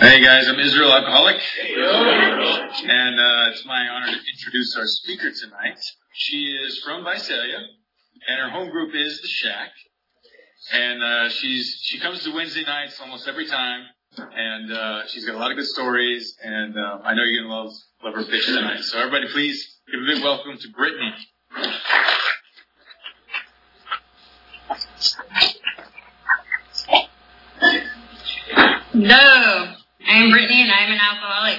Hey guys, I'm Israel Alcoholic, and it's my honor to introduce our speaker tonight. She is from Visalia, and her home group is The Shack, and she comes to Wednesday nights almost every time, and she's got a lot of good stories, and I know you're gonna love her pitch tonight. So everybody, please give a big welcome to Brittany. No, I'm Brittany and I'm an alcoholic.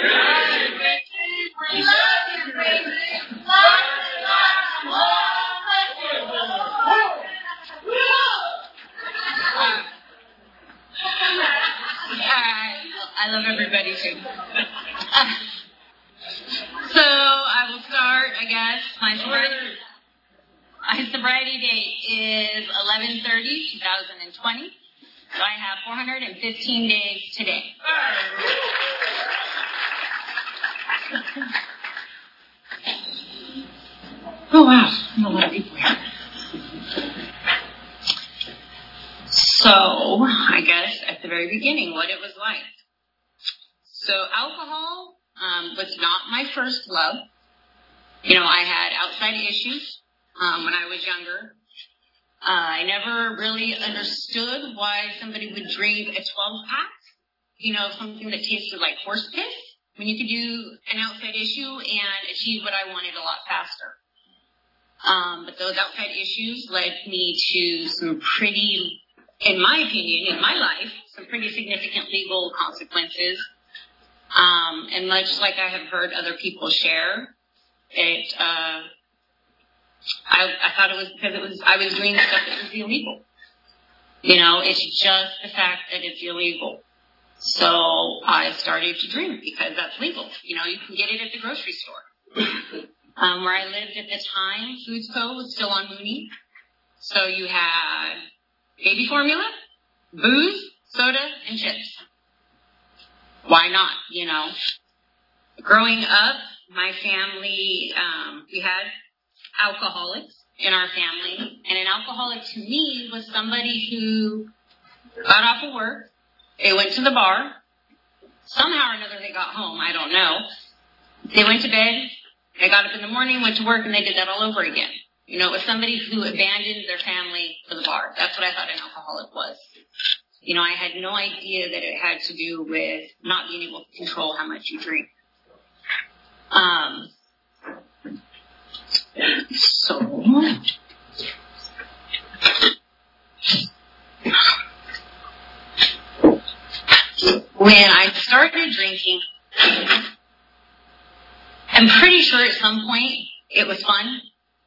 I love everybody too. So I will start, I guess. My sobriety date is 11/30/2020. So I have 415 days today. Oh, wow. I'm a lot of people here. So, I guess at the very beginning, what it was like. So, alcohol was not my first love. You know, I had outside issues when I was younger. I never really understood why somebody would drink a 12-pack, something that tasted like horse piss, when you could do an outside issue and achieve what I wanted a lot faster. But those outside issues led me to some pretty, in my opinion, in my life, some pretty significant legal consequences. And much like I have heard other people share, I thought it was because I was doing stuff that was illegal. It's just the fact that it's illegal. So I started to drink because that's legal. You can get it at the grocery store. Where I lived at the time, Foods Co. was still on Mooney. So you had baby formula, booze, soda, and chips. Why not, Growing up, my family, we had alcoholics in our family, and an alcoholic to me was somebody who got off of work, they went to the bar, somehow or another they got home, I don't know, they went to bed, they got up in the morning, went to work, and they did that all over again. It was somebody who abandoned their family for the bar. That's what I thought an alcoholic was. I had no idea that it had to do with not being able to control how much you drink. So, when I started drinking, I'm pretty sure at some point it was fun.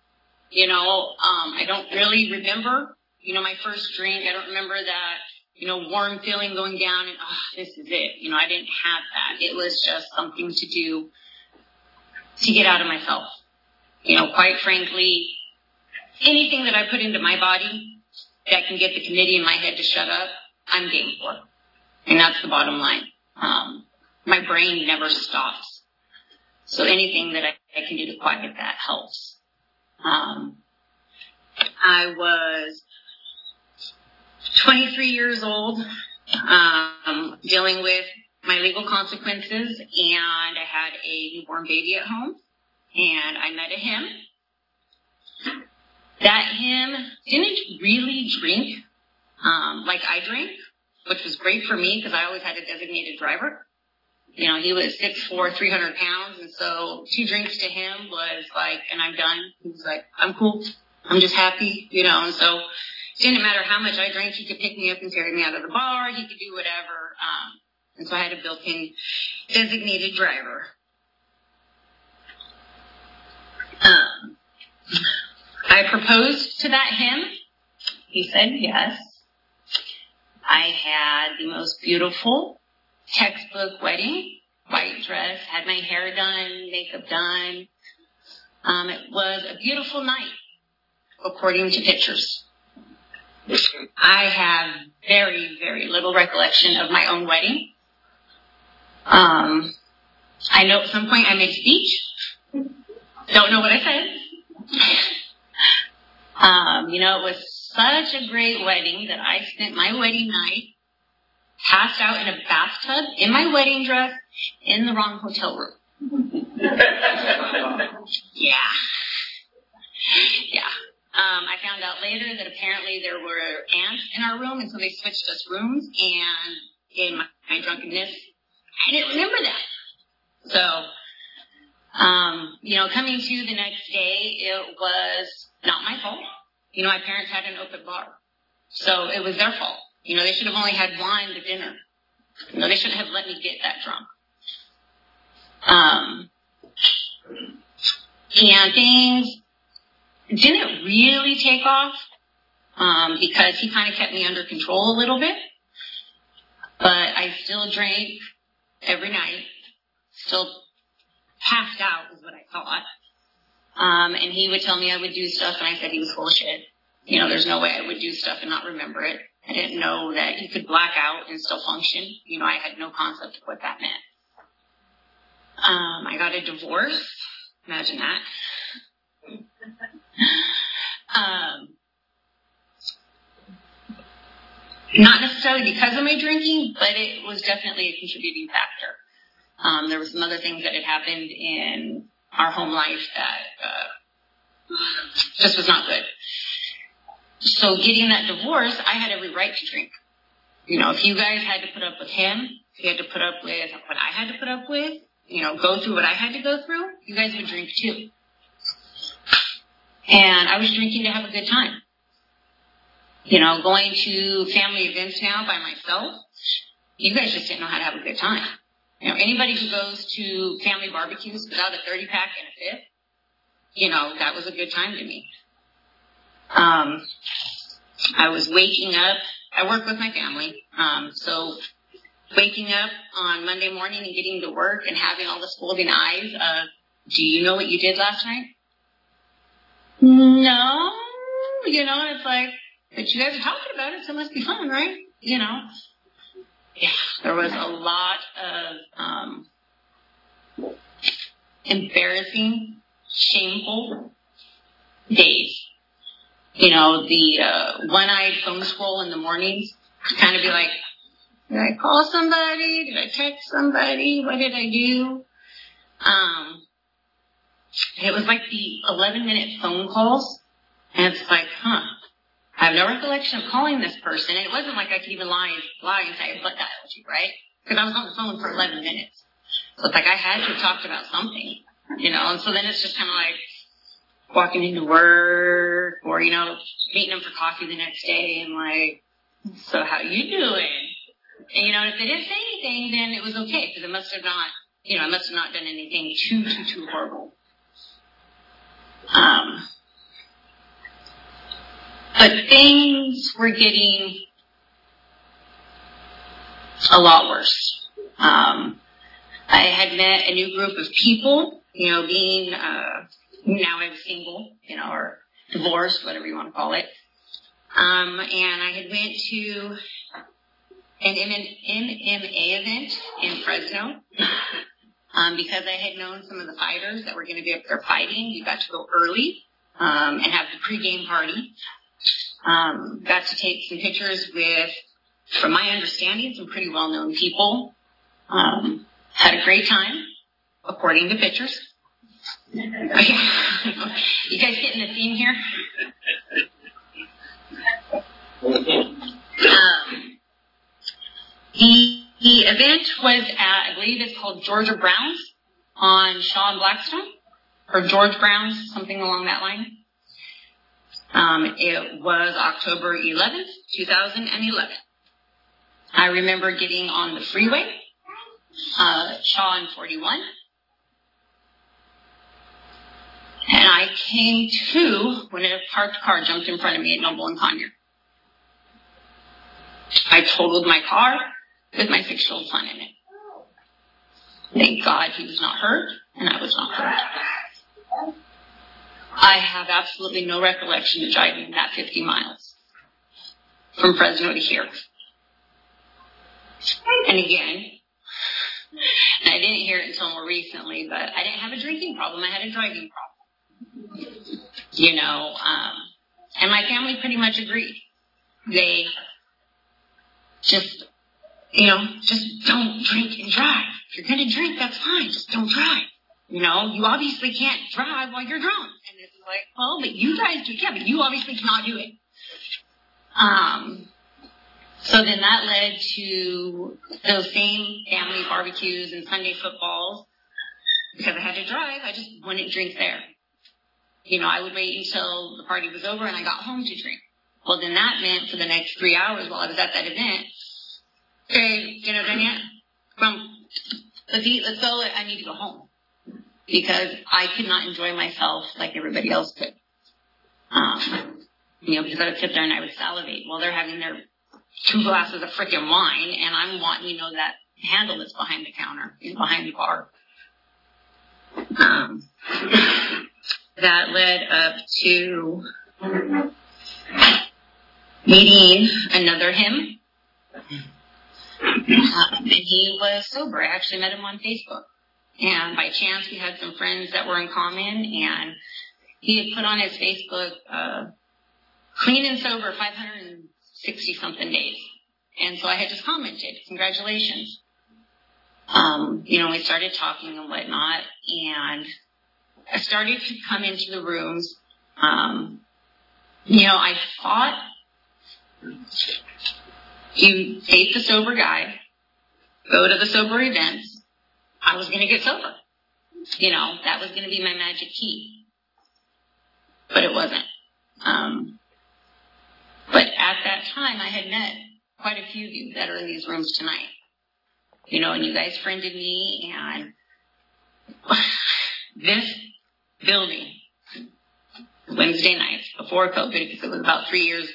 I don't really remember, my first drink. I don't remember that, warm feeling going down and, this is it. I didn't have that. It was just something to do to get out of myself. Quite frankly, anything that I put into my body that can get the committee in my head to shut up, I'm game for. And that's the bottom line. My brain never stops. So anything that I can do to quiet that helps. I was 23 years old, dealing with my legal consequences, and I had a newborn baby at home. And I met a him. That him didn't really drink like I drink, which was great for me because I always had a designated driver. He was 6'4", 300 pounds, and so 2 drinks to him was like, and I'm done. He was like, I'm cool. I'm just happy, and so it didn't matter how much I drank. He could pick me up and carry me out of the bar. He could do whatever. And so I had a built-in designated driver. I proposed to that him. He said yes. I had the most beautiful textbook wedding, white dress, had my hair done, makeup done. It was a beautiful night, according to pictures. I have very, very little recollection of my own wedding. I know at some point I made a speech. Don't know what I said. It was such a great wedding that I spent my wedding night passed out in a bathtub in my wedding dress in the wrong hotel room. Yeah. I found out later that apparently there were ants in our room, and so they switched us rooms, and in my drunkenness, I didn't remember that. So, coming to the next day, it was not my fault. My parents had an open bar. So it was their fault. They should have only had wine to dinner. They shouldn't have let me get that drunk. And things didn't really take off, because he kind of kept me under control a little bit. But I still drank every night, still passed out is what I thought. And he would tell me I would do stuff, and I said he was full of shit. There's no way I would do stuff and not remember it. I didn't know that you could black out and still function. I had no concept of what that meant. I got a divorce. Imagine that. Not necessarily because of my drinking, but it was definitely a contributing factor. There were some other things that had happened in our home life that just was not good. So getting that divorce, I had every right to drink. If you guys had to put up with him, if you had to put up with what I had to put up with, go through what I had to go through, you guys would drink too. And I was drinking to have a good time. Going to family events now by myself, you guys just didn't know how to have a good time. Anybody who goes to family barbecues without a 30-pack and a fifth, that was a good time to me. I was waking up. I work with my family. So waking up on Monday morning and getting to work and having all the scolding eyes of, do you know what you did last night? No. And it's like, but you guys are talking about it, so it must be fun, right? Yeah, there was a lot of embarrassing, shameful days. The one-eyed phone scroll in the mornings, kind of be like, did I call somebody? Did I text somebody? What did I do? It was like the 11-minute phone calls, and it's like, I have no recollection of calling this person, and it wasn't like I could even lie and say I butt dialed you, right? Because I was on the phone for 11 minutes. So it's like I had to have talked about something, and so then it's just kind of like walking into work or, meeting them for coffee the next day and like, so how you doing? And, if they didn't say anything, then it was okay because it must have not, I must have not done anything too horrible. But things were getting a lot worse. I had met a new group of people, being, now I'm single, or divorced, whatever you want to call it. And I had went to an MMA event in Fresno. Because I had known some of the fighters that were going to be up there fighting, we got to go early, and have the pregame party. Got to take some pictures with, from my understanding, some pretty well-known people. Had a great time, according to pictures. You guys getting the theme here? The event was at, I believe it's called Georgia Brown's on Shaw and Blackstone, or George Brown's, something along that line. It was October 11th, 2011. I remember getting on the freeway, Shaw and 41. And I came to when a parked car jumped in front of me at Noble and Conyer. I totaled my car with my 6-year-old son in it. Thank God he was not hurt, and I was not hurt. I have absolutely no recollection of driving that 50 miles from Fresno to here. And again, and I didn't hear it until more recently, but I didn't have a drinking problem. I had a driving problem. And my family pretty much agreed. They just just don't drink and drive. If you're going to drink, that's fine. Just don't drive. You obviously can't drive while you're drunk. And it's like, well, but you guys do. Yeah, but you obviously cannot do it. So then that led to those same family barbecues and Sunday footballs. Because I had to drive, I just wouldn't drink there. I would wait until the party was over and I got home to drink. Well, then that meant for the next 3 hours while I was at that event, okay, dinner done yet? Let's eat, let's go, I need to go home. Because I could not enjoy myself like everybody else could. Because I would sit there and I would salivate while they're having their 2 glasses of freaking wine, and I'm wanting, that handle that's behind the counter, behind the bar. That led up to meeting another him. And he was sober. I actually met him on Facebook. And by chance, we had some friends that were in common, and he had put on his Facebook, clean and sober 560-something days. And so I had just commented, congratulations. We started talking and whatnot, and I started to come into the rooms. I thought you date the sober guy, go to the sober events, I was going to get sober. That was going to be my magic key. But it wasn't. But at that time, I had met quite a few of you that are in these rooms tonight. And you guys friended me, and this building, Wednesday nights, before COVID, because it was about 3 years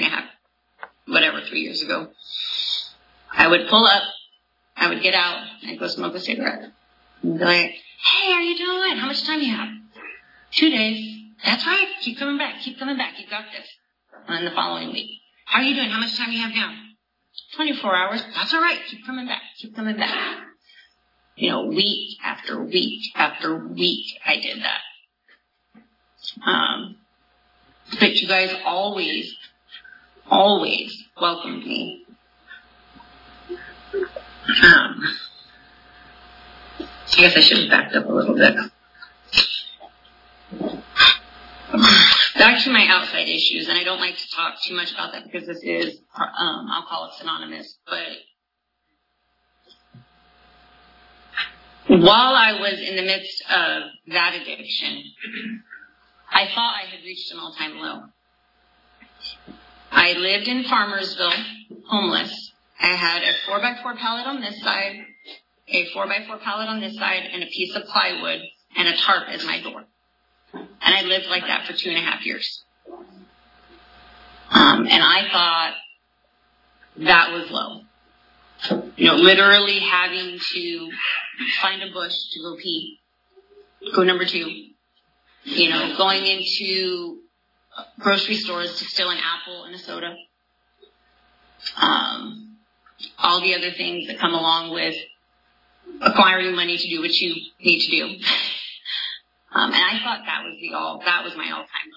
ago, I would pull up, I would get out, I'd go smoke a cigarette, and be like, hey, how you doing? How much time you have? 2 days. That's right. Keep coming back. You got this. And then the following week, how are you doing? How much time you have now? 24 hours. That's all right. Keep coming back. Week after week after week, I did that. But you guys always welcomed me. I guess I should have backed up a little bit. Back to my outside issues, and I don't like to talk too much about that because this is Alcoholics Anonymous, but while I was in the midst of that addiction, I thought I had reached an all-time low. I lived in Farmersville, homeless. I had a 4x4 pallet on this side, a 4x4 pallet on this side, and a piece of plywood and a tarp as my door. And I lived like that for 2.5 years. And I thought that was low. Literally having to find a bush to go pee. Go number 2. Going into grocery stores to steal an apple and a soda. All the other things that come along with acquiring money to do what you need to do. And I thought that was my all-time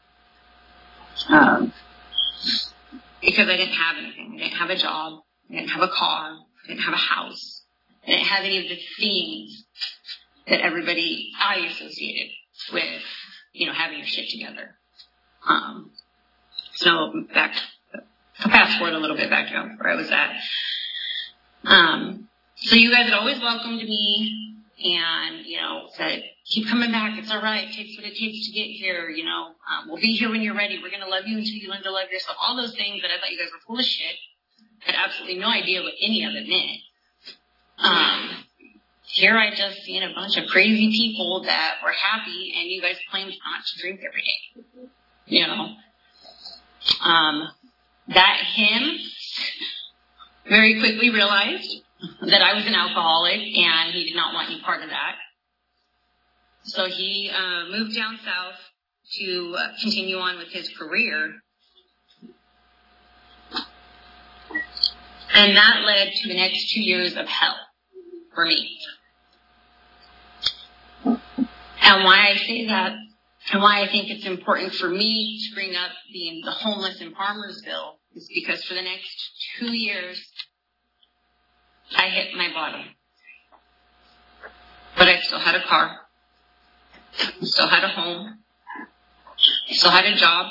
low. Because I didn't have anything. I didn't have a job. I didn't have a car. I didn't have a house. I didn't have any of the things that I associated with, having your shit together. So fast forward a little bit back to where I was at. So you guys had always welcomed me and, said, keep coming back. It's all right. It takes what it takes to get here. We'll be here when you're ready. We're going to love you until you learn to love yourself. All those things that I thought you guys were full of shit. Had absolutely no idea what any of it meant. Here I just seen a bunch of crazy people that were happy, and you guys claimed not to drink every day. That him very quickly realized that I was an alcoholic, and he did not want any part of that. So he moved down south to continue on with his career. And that led to the next 2 years of hell for me. And why I say that, and why I think it's important for me to bring up being the homeless in Farmersville, is because for the next 2 years, I hit my bottom. But I still had a car, still had a home, still had a job.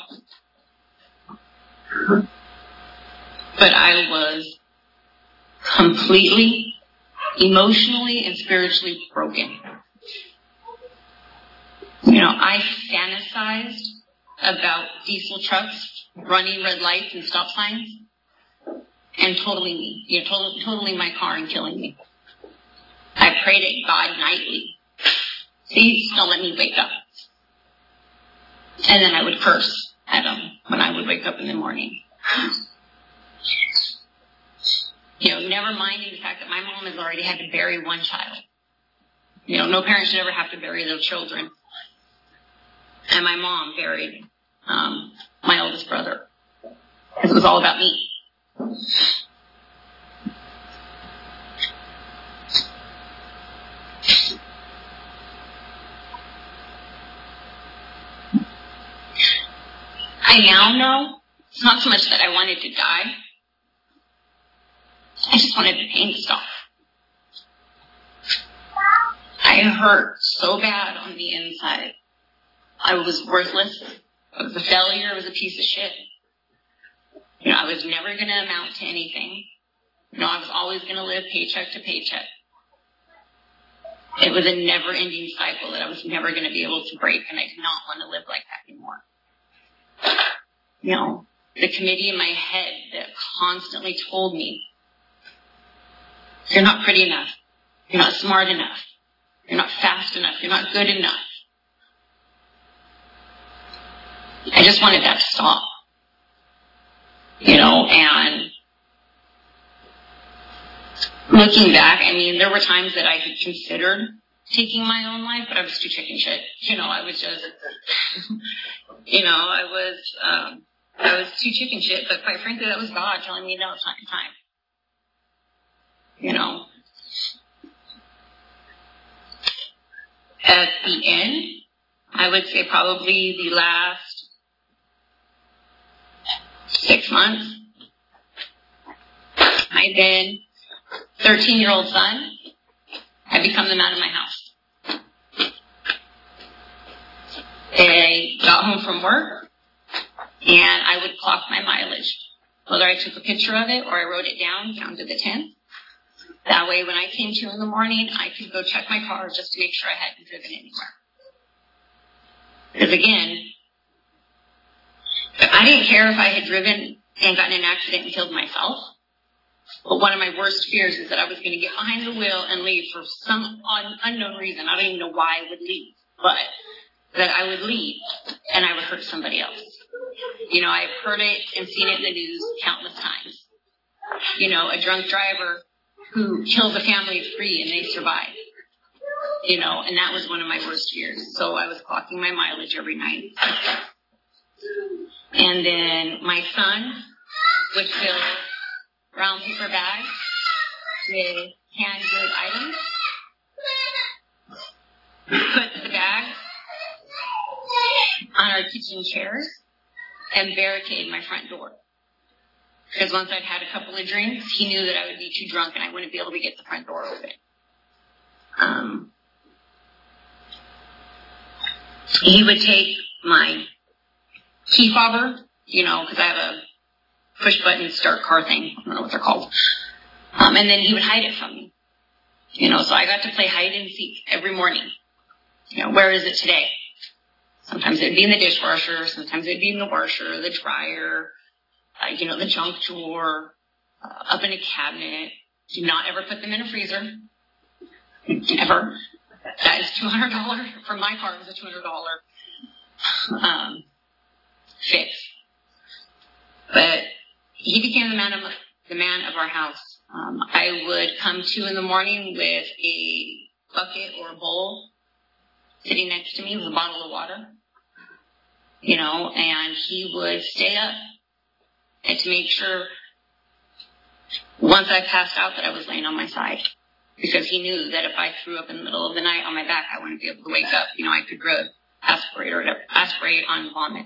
But I was completely, emotionally and spiritually broken. I fantasized about diesel trucks running red lights and stop signs and totaling me, totaling my car and killing me. I prayed at God nightly. Please don't let me wake up. And then I would curse at him when I would wake up in the morning. Never minding the fact that my mom has already had to bury one child. No parent should ever have to bury their children. And my mom buried my oldest brother. It was all about me. I now know it's not so much that I wanted to die. I just wanted the pain to stop. I hurt so bad on the inside. I was worthless. I was a failure. I was a piece of shit. I was never going to amount to anything. I was always going to live paycheck to paycheck. It was a never-ending cycle that I was never going to be able to break, and I did not want to live like that anymore. The committee in my head that constantly told me, you're not pretty enough. You're not smart enough. You're not fast enough. You're not good enough. I just wanted that to stop. And looking back, there were times that I had considered taking my own life, but I was too chicken shit. I was just, I was too chicken shit, but quite frankly, that was God telling me, no, it's not your time. At the end, I would say probably the last 6 months, my then 13-year-old son had become the man of my house. I got home from work, and I would clock my mileage, whether I took a picture of it or I wrote it down to the 10th. That way, when I came to in the morning, I could go check my car just to make sure I hadn't driven anywhere. Because again, I didn't care if I had driven and gotten in an accident and killed myself. But one of my worst fears is that I was going to get behind the wheel and leave for some unknown reason. I don't even know why I would leave, but that I would leave and I would hurt somebody else. I've heard it and seen it in the news countless times. A drunk driver who kills a family of 3 and they survive. And that was one of my worst fears. So I was clocking my mileage every night. And then my son would fill brown paper bags with canned good items, put the bags on our kitchen chairs, and barricade my front door. Because once I'd had a couple of drinks, he knew that I would be too drunk and I wouldn't be able to get the front door open. He would take my key fobber, because I have a push-button start car thing. I don't know what they're called. And then he would hide it from me. So I got to play hide and seek every morning. Where is it today? Sometimes it'd be in the dishwasher. Sometimes it'd be in the washer, the dryer, the junk drawer, up in a cabinet. Do not ever put them in a freezer. Ever. That is $200. For my car, it was a $200 fix. But he became the man of our house. I would come to in the morning with a bucket or a bowl sitting next to me with a bottle of water, and he would stay up and to make sure once I passed out that I was laying on my side, because he knew that if I threw up in the middle of the night on my back, I wouldn't be able to wake up. I could aspirate on vomit.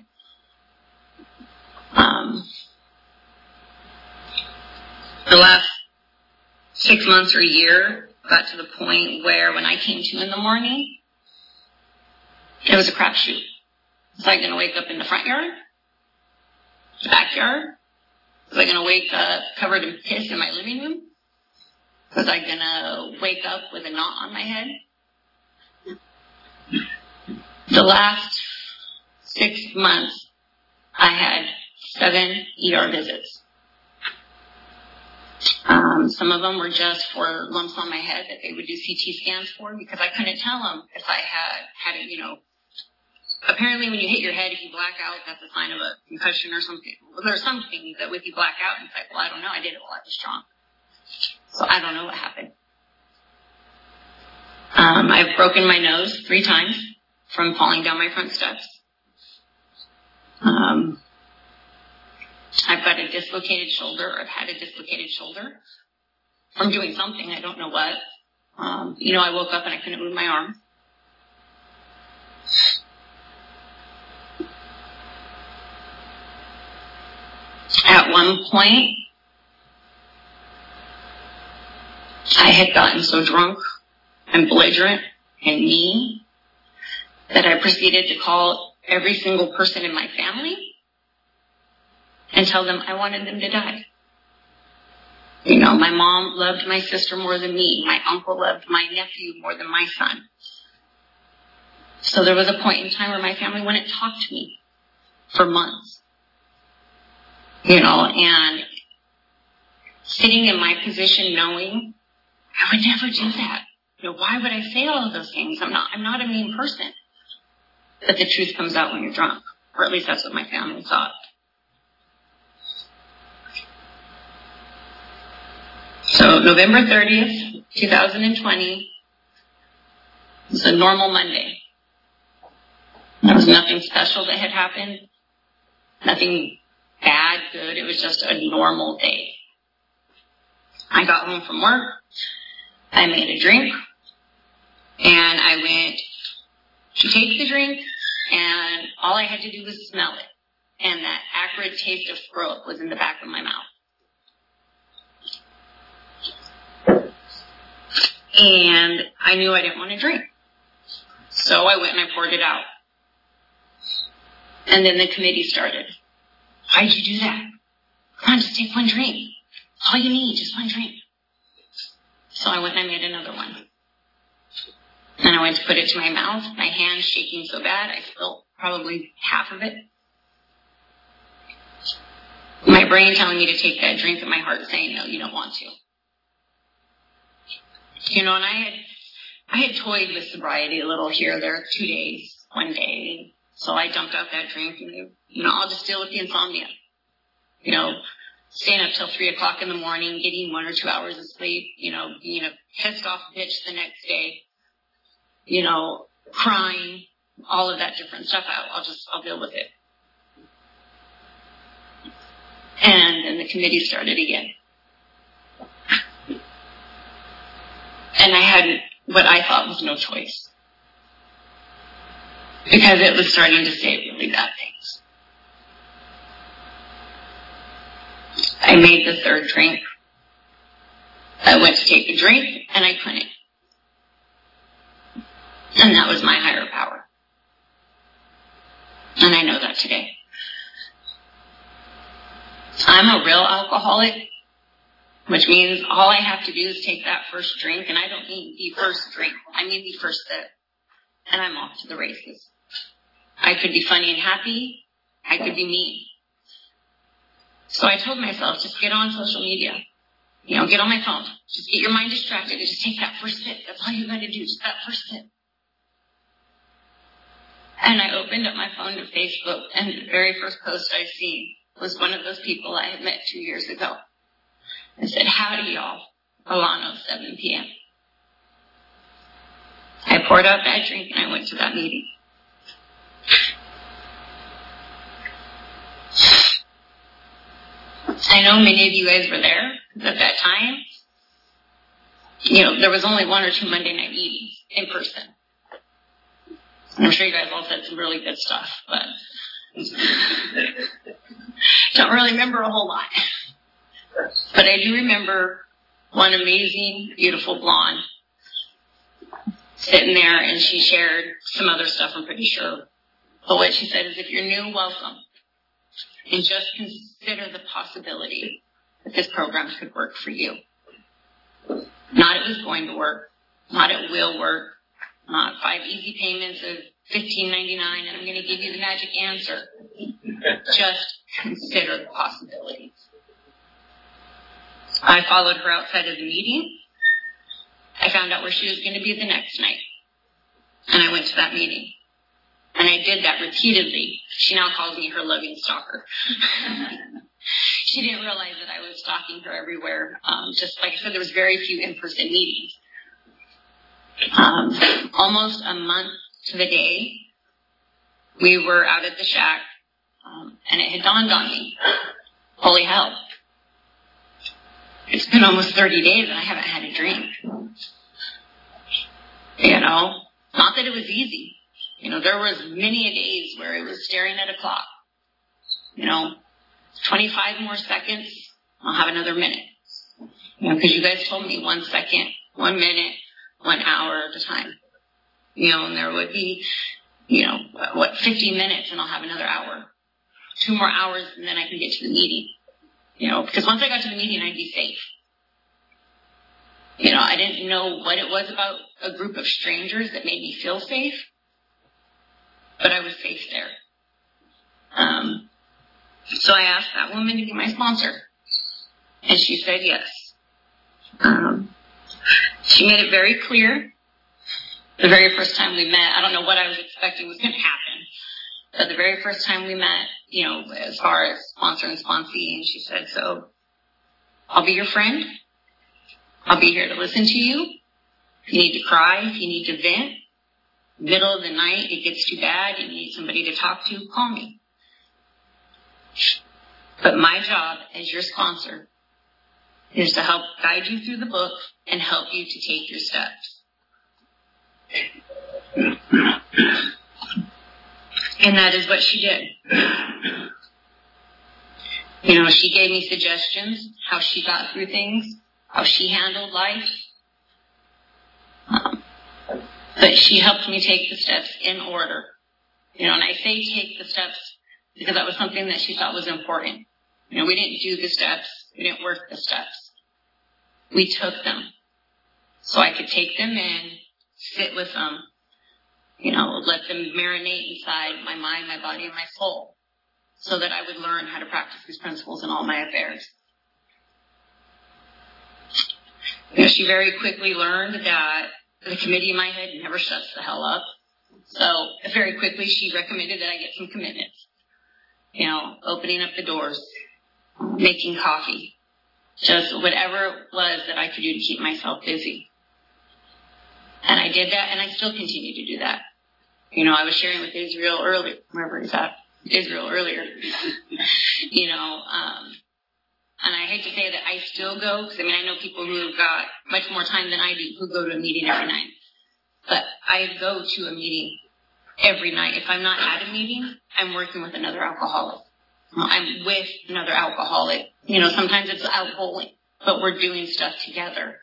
The last 6 months or a year, got to the point where when I came to in the morning, it was a crapshoot. Was I going to wake up in the front yard? The backyard? Was I going to wake up covered in piss in my living room? Was I going to wake up with a knot on my head? The last 6 months, I had 7 ER visits. Some of them were just for lumps on my head that they would do CT scans for because I couldn't tell them if I had it, Apparently when you hit your head, if you black out, that's a sign of a concussion or something. Well, there are some things that if you black out, it's like, well, I don't know. I did it while I was drunk. So I don't know what happened. I've broken my nose 3 times from falling down my front steps. I've got a dislocated shoulder. I've had a dislocated shoulder from doing something. I don't know what. I woke up and I couldn't move my arm. At one point, I had gotten so drunk and belligerent and mean that I proceeded to call every single person in my family and tell them I wanted them to die. My mom loved my sister more than me. My uncle loved my nephew more than my son. So there was a point in time where my family wouldn't talk to me for months. And sitting in my position knowing I would never do that. Why would I say all of those things? I'm not a mean person. But the truth comes out when you're drunk. Or at least that's what my family thought. So November 30th, 2020 was a normal Monday. There was nothing special that had happened. Nothing bad, good. It was just a normal day. I got home from work. I made a drink. And I went to take the drink. And all I had to do was smell it. And that acrid taste of throat was in the back of my mouth. And I knew I didn't want to drink. So I went and I poured it out. And then the committee started. Why'd you do that? Come on, just take one drink. All you need, just one drink. So I went and I made another one. And I went to put it to my mouth. My hand shaking so bad, I spilled probably half of it. My brain telling me to take that drink and my heart saying, no, you don't want to. And I had toyed with sobriety a little here or there, 2 days, 1 day. So I dumped out that drink and, I'll just deal with the insomnia. Staying up till 3 o'clock in the morning, getting 1 or 2 hours of sleep, being a pissed off bitch the next day, crying, all of that different stuff. I'll deal with it. And then the committee started again. And I had what I thought was no choice. Because it was starting to say really bad things. I made the 3rd drink. I went to take a drink, and I couldn't. And that was my higher power. And I know that today. I'm a real alcoholic, which means all I have to do is take that first drink, and I don't mean the first drink. I mean the first sip. And I'm off to the races. I could be funny and happy. I could be mean. So I told myself, just get on social media. Get on my phone. Just get your mind distracted and just take that first sip. That's all you got to do, just that first sip. And I opened up my phone to Facebook, and the very first post I seen was one of those people I had met 2 years ago. It said, howdy y'all, Alano, 7 p.m. I poured out that drink and I went to that meeting. I know many of you guys were there, because at that time, there was only 1 or 2 Monday night meetings in person. And I'm sure you guys all said some really good stuff, but don't really remember a whole lot. But I do remember one amazing, beautiful blonde sitting there, and she shared some other stuff, I'm pretty sure. But what she said is, if you're new, welcome. And just consider the possibility that this program could work for you. Not it was going to work. Not it will work. Not 5 easy payments of $15.99 and I'm going to give you the magic answer. Just consider the possibilities. I followed her outside of the meeting. I found out where she was going to be the next night. And I went to that meeting. And I did that repeatedly. She now calls me her loving stalker. She didn't realize that I was stalking her everywhere. Just like I said, there was very few in-person meetings. Almost a month to the day, we were out at the shack, and it had dawned on me. Holy hell. It's been almost 30 days and I haven't had a drink. You know, not that it was easy. You know, there was many a days where it was staring at a clock. You know, 25 more seconds, I'll have another minute. You know, because you guys told me 1 second, 1 minute, 1 hour at a time. You know, and there would be, 50 minutes and I'll have another hour. 2 more hours and then I can get to the meeting. You know, because once I got to the meeting, I'd be safe. You know, I didn't know what it was about a group of strangers that made me feel safe, but I was safe there. So I asked that woman to be my sponsor, and she said yes. She made it very clear the very first time we met. I don't know what I was expecting was going to happen, but the very first time we met, you know, as far as sponsor and sponsee, and she said, so I'll be your friend. I'll be here to listen to you. If you need to cry, if you need to vent, middle of the night, it gets too bad, you need somebody to talk to, call me. But my job as your sponsor is to help guide you through the book and help you to take your steps. And that is what she did. You know, she gave me suggestions, how she got through things, how she handled life. But she helped me take the steps in order. You know, and I say take the steps because that was something that she thought was important. You know, we didn't do the steps. We didn't work the steps. We took them. So I could take them in, sit with them, you know, let them marinate inside my mind, my body, and my soul so that I would learn how to practice these principles in all my affairs. You know, she very quickly learned that the committee in my head never shuts the hell up. So very quickly she recommended that I get some commitments. You know, opening up the doors, making coffee, just whatever it was that I could do to keep myself busy. And I did that, and I still continue to do that. You know, I was sharing with Israel earlier, wherever he's at, Israel earlier. You know, and I hate to say that I still go, because I know people who have got much more time than I do who go to a meeting every night. But I go to a meeting every night. If I'm not at a meeting, I'm working with another alcoholic. I'm with another alcoholic. You know, sometimes it's out bowling, but we're doing stuff together.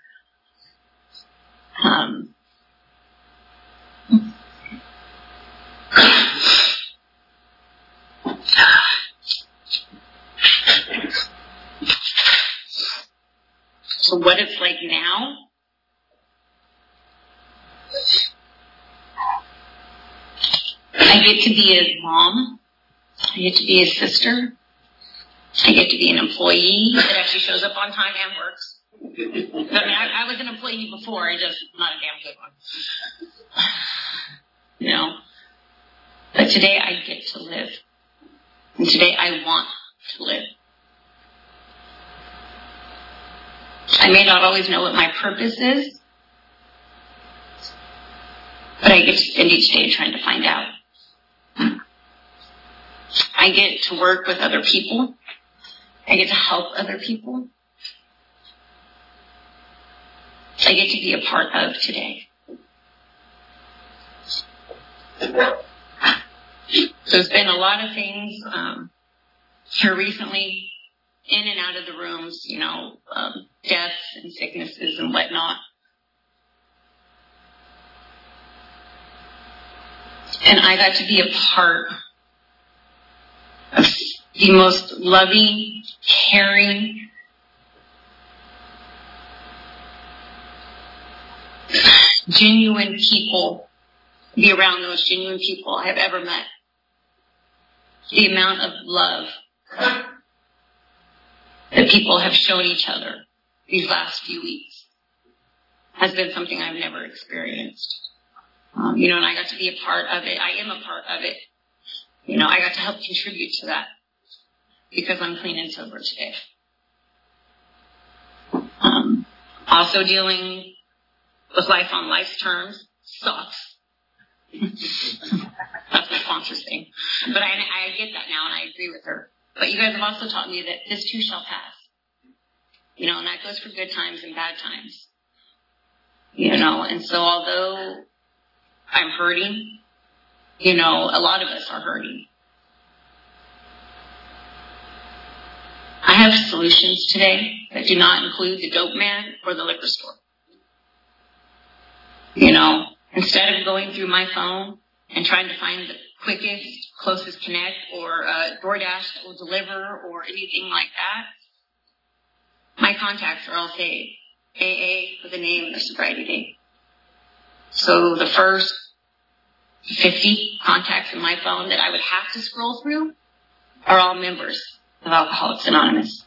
So what it's like now, I get to be his mom. I get to be his sister. I get to be an employee that actually shows up on time and works. I was an employee before, just not a damn good one. You know? But today I get to live. And today I want to live. I may not always know what my purpose is, but I get to spend each day trying to find out. I get to work with other people. I get to help other people. I get to be a part of today. So it's been a lot of things here recently, in and out of the rooms, you know, deaths and sicknesses and whatnot. And I got to be a part of the most loving, caring, genuine people, be around those genuine people I have ever met. The amount of love that people have shown each other these last few weeks has been something I've never experienced. And I got to be a part of it. I am a part of it. I got to help contribute to that because I'm clean and sober today. Also dealing with life on life's terms sucks. That's my sponsor's thing. But I get that now and I agree with her. But you guys have also taught me that this too shall pass. And that goes for good times and bad times. And so although I'm hurting, a lot of us are hurting. I have solutions today that do not include the dope man or the liquor store. Instead of going through my phone and trying to find the quickest, closest connect or DoorDash that will deliver or anything like that, my contacts are all saved. AA with the name of their sobriety date. So the first 50 contacts in my phone that I would have to scroll through are all members of Alcoholics Anonymous.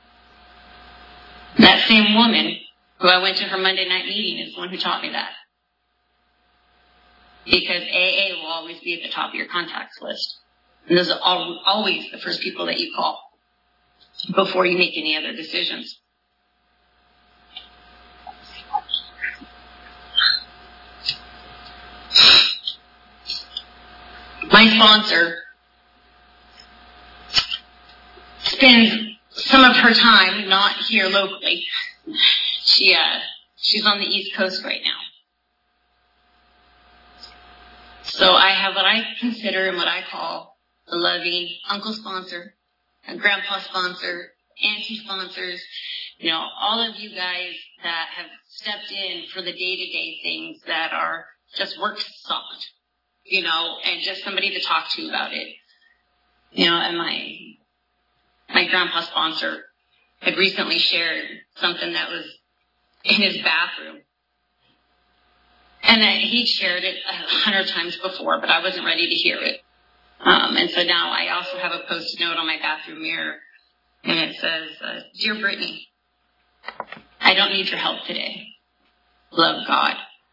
That same woman who I went to her Monday night meeting is the one who taught me that. Because AA will always be at the top of your contacts list. And those are always the first people that you call before you make any other decisions. My sponsor spends some of her time not here locally. She's on the East Coast right now. So I have what I consider and what I call a loving uncle sponsor, a grandpa sponsor, auntie sponsors, all of you guys that have stepped in for the day-to-day things that are just work sucked, and just somebody to talk to about it. And my grandpa sponsor had recently shared something that was in his bathroom. And he'd shared it 100 times before, but I wasn't ready to hear it. And so now I also have a post-it note on my bathroom mirror, and it says, Dear Brittany, I don't need your help today. Love, God.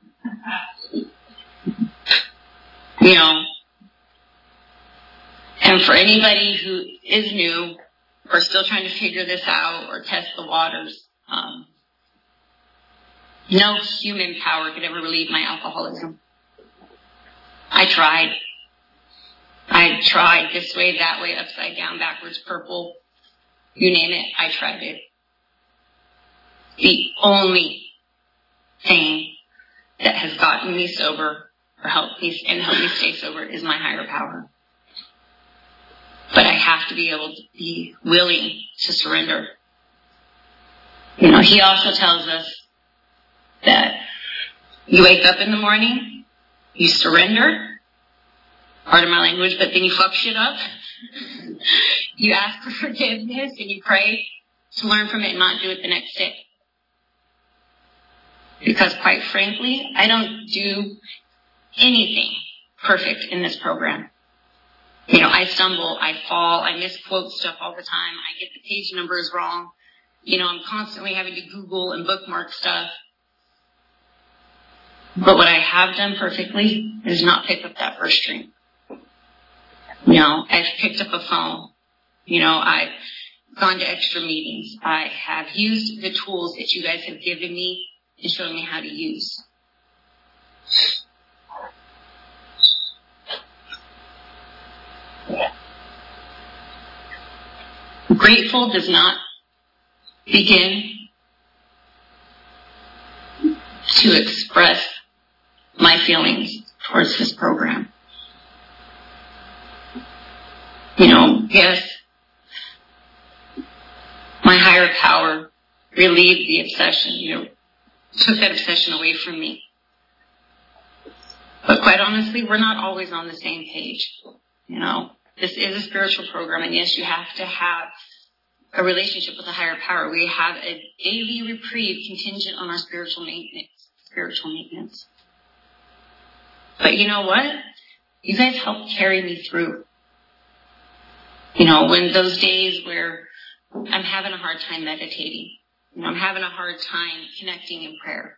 And for anybody who is new or still trying to figure this out or test the waters, no human power could ever relieve my alcoholism. I tried this way, that way, upside down, backwards, purple, you name it, I tried it. The only thing that has gotten me sober or helped me stay sober is my higher power. But I have to be able to be willing to surrender. He also tells us that you wake up in the morning, you surrender, pardon my language, but then you fuck shit up. You ask for forgiveness and you pray to learn from it and not do it the next day. Because quite frankly, I don't do anything perfect in this program. I stumble, I fall, I misquote stuff all the time. I get the page numbers wrong. I'm constantly having to Google and bookmark stuff. But what I have done perfectly is not pick up that first string. I've picked up a phone. I've gone to extra meetings. I have used the tools that you guys have given me and shown me how to use. Grateful does not begin to express my feelings towards this program. Yes, my higher power relieved the obsession, took that obsession away from me. But quite honestly, we're not always on the same page. This is a spiritual program, and yes, you have to have a relationship with a higher power. We have a daily reprieve contingent on our spiritual maintenance. But you know what? You guys helped carry me through. When those days where I'm having a hard time meditating, I'm having a hard time connecting in prayer.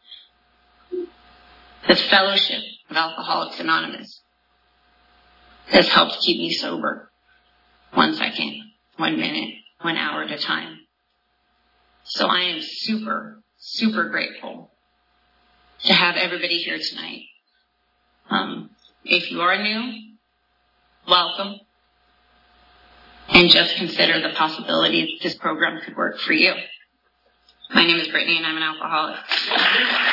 The fellowship of Alcoholics Anonymous has helped keep me sober 1 second, 1 minute, 1 hour at a time. So I am super, super grateful to have everybody here tonight. If you are new, welcome. And just consider the possibility that this program could work for you. My name is Brittany, and I'm an alcoholic.